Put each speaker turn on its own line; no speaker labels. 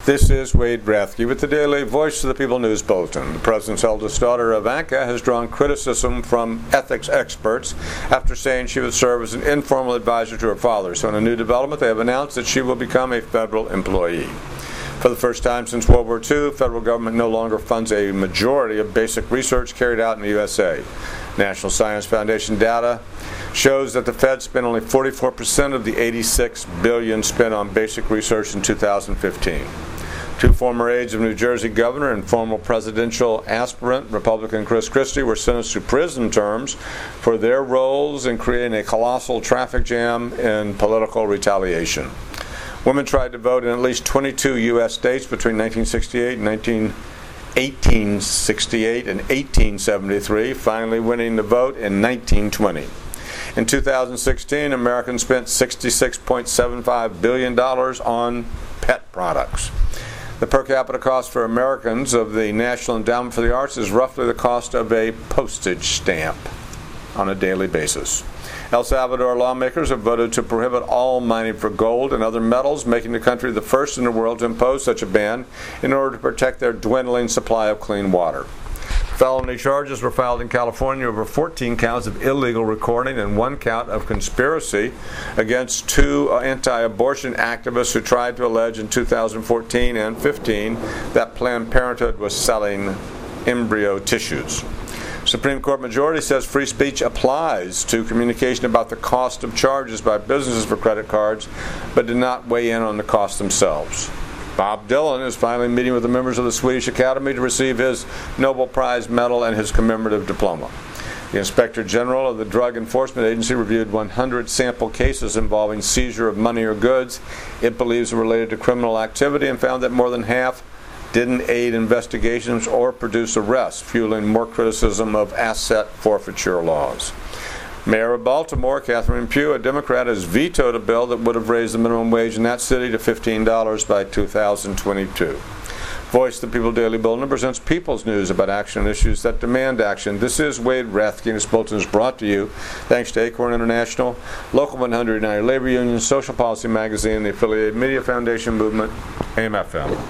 This is Wade Rathke with the Daily Voice of the People News Bulletin. The president's eldest daughter, Ivanka, has drawn criticism from ethics experts after saying she would serve as an informal advisor to her father. So in a new development, they have announced that she will become a federal employee. For the first time since World War II, the federal government no longer funds a majority of basic research carried out in the USA. National Science Foundation data shows that the Fed spent only 44% of the $86 billion spent on basic research in 2015. Two former aides of New Jersey governor and former presidential aspirant, Republican Chris Christie, were sentenced to prison terms for their roles in creating a colossal traffic jam in political retaliation. Women tried to vote in at least 22 U.S. states between 1868 and 1873, finally winning the vote in 1920. In 2016, Americans spent $66.75 billion on pet products. The per capita cost for Americans of the National Endowment for the Arts is roughly the cost of a postage stamp on a daily basis. El Salvador lawmakers have voted to prohibit all mining for gold and other metals, making the country the first in the world to impose such a ban in order to protect their dwindling supply of clean water. Felony charges were filed in California over 14 counts of illegal recording and 1 count of conspiracy against 2 anti-abortion activists who tried to allege in 2014 and 15 that Planned Parenthood was selling embryo tissues. Supreme Court majority says free speech applies to communication about the cost of charges by businesses for credit cards, but did not weigh in on the costs themselves. Bob Dylan is finally meeting with the members of the Swedish Academy to receive his Nobel Prize medal and his commemorative diploma. The Inspector General of the Drug Enforcement Agency reviewed 100 sample cases involving seizure of money or goods it believes are related to criminal activity and found that more than half didn't aid investigations or produce arrests, fueling more criticism of asset forfeiture laws. Mayor of Baltimore, Catherine Pugh, a Democrat, has vetoed a bill that would have raised the minimum wage in that city to $15 by 2022. Voice of the People Daily Bulletin presents People's News about action and issues that demand action. This is Wade Rathke, and this bulletin is brought to you thanks to Acorn International, Local 100 United Labor Union, Social Policy Magazine, the Affiliated Media Foundation Movement, AM/FM.